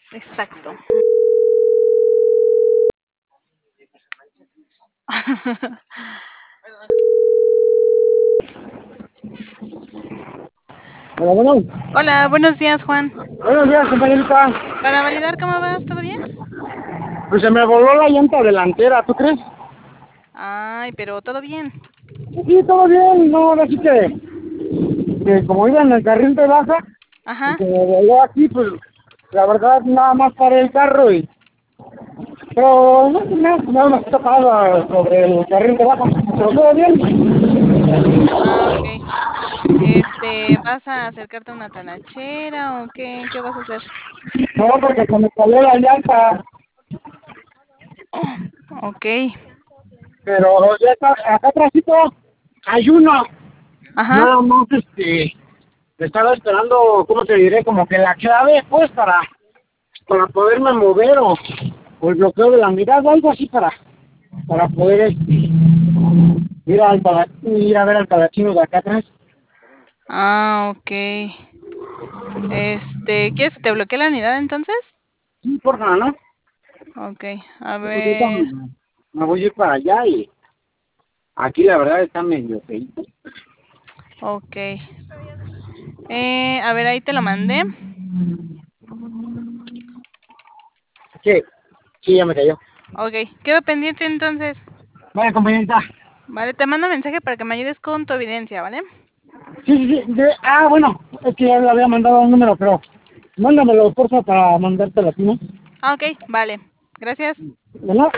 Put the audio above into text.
Exacto. Bueno, bueno. Hola, buenos días, Juan. Buenos días, compañerita. Para validar cómo vas, ¿todo bien? Pues se me voló la llanta delantera, ¿tú crees? Ay, pero todo bien. Sí, todo bien, no, ahora sí que como iba en el carril de baja, y Ajá. se me voló aquí, pues la verdad nada más paré el carro pero no, nada más tocaba sobre el carril de baja, pero todo bien. Ah, ok. ¿Vas a acercarte a una talachera o qué? ¿Qué vas a hacer? No, porque se me salió la llanta, Oh, ok. pero ya está, acá atrásito hay uno, Ajá. nada más estaba esperando, ¿cómo te diré? Como que la clave, pues, para poderme mover o el bloqueo de la mirada, algo así para poder ir a ver al palachino de acá atrás. Ah, ok. ¿Quieres que te bloquee la unidad entonces? Sí, por nada, ¿no? Ok, a Sí, porque ahorita ver. me voy a ir para allá y aquí la verdad está medio feito. Ok. A ver, ahí te lo mandé. Sí, sí, ya me cayó. Ok, quedo pendiente entonces. Vale, compañerita. Vale, te mando mensaje para que me ayudes con tu evidencia, ¿vale? Sí, sí, sí. Bueno, es que ya le había mandado un número, pero mándamelo, porfa, para mandártelo a ti, ¿no? Ah, ok, vale. Gracias. ¿Verdad?